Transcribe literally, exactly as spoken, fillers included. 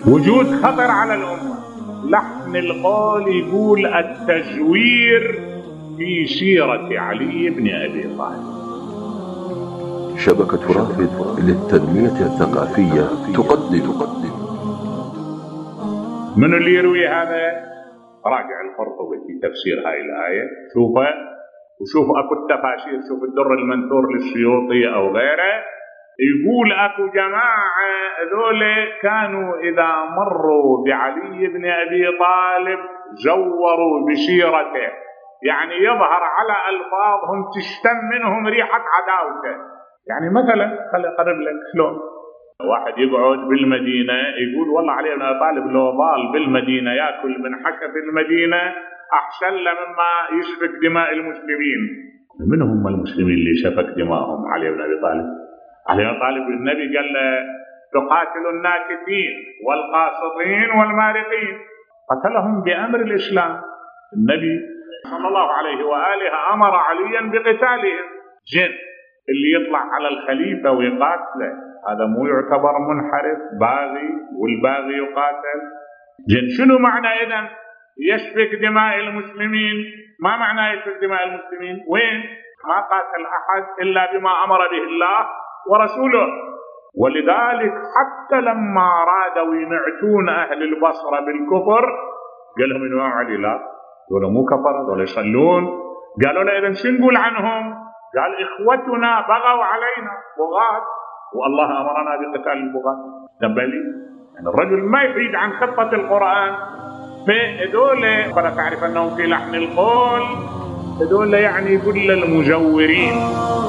وجود خطر على الأمة. لحن القول يقول التزوير في سيرة علي بن أبي طالب. شبكة رافد للتنمية الثقافية تقدم. من اللي يروي هذا؟ راجع القرطبي في تفسير هاي الآية، شوفه وشوف أكو التفاسير، شوف الدر المنثور للسيوطي أو غيره، يقول أكو جماعة ذول كانوا إذا مروا بعلي بن أبي طالب زوروا بسيرته، يعني يظهر على ألفاظهم تشتم منهم ريحة عداوته. يعني مثلا خلي أقرب لك شلون واحد يقعد بالمدينة يقول والله علي بن أبي طالب لو ضال بالمدينة يأكل من حشف المدينة أحسن له مما يسفك دماء المسلمين. من هم المسلمين اللي سفك دماءهم علي بن أبي طالب؟ علي بن أبي طالب النبي قال له تقاتل الناكثين والقاسطين والمارقين، قتلهم بأمر الإسلام. النبي صلى الله عليه وآله أمر عليا بقتالهم. جن اللي يطلع على الخليفة ويقاتله هذا مو يعتبر منحرف باغي، والباغي يقاتل؟ جن شنو معنى إذن يسفك دماء المسلمين؟ ما معنى يسفك دماء المسلمين؟ وين؟ ما قاتل أحد إلا بما أمر به الله ورسوله. ولذلك حتى لما رادوا ينعتون أهل البصرة بالكفر قال لهم إمام علي لا، دول مو كفر، دول يصلون. قالوا له إذن شو نقول عنهم؟ قال إخوتنا بغوا علينا بغاة والله أمرنا بقتال البغاة. تبالي يعني الرجل ما يفيد عن خطة القرآن. فهذول فلا تعرف أنهم في لحن القول، هذول يعني كل المزورين.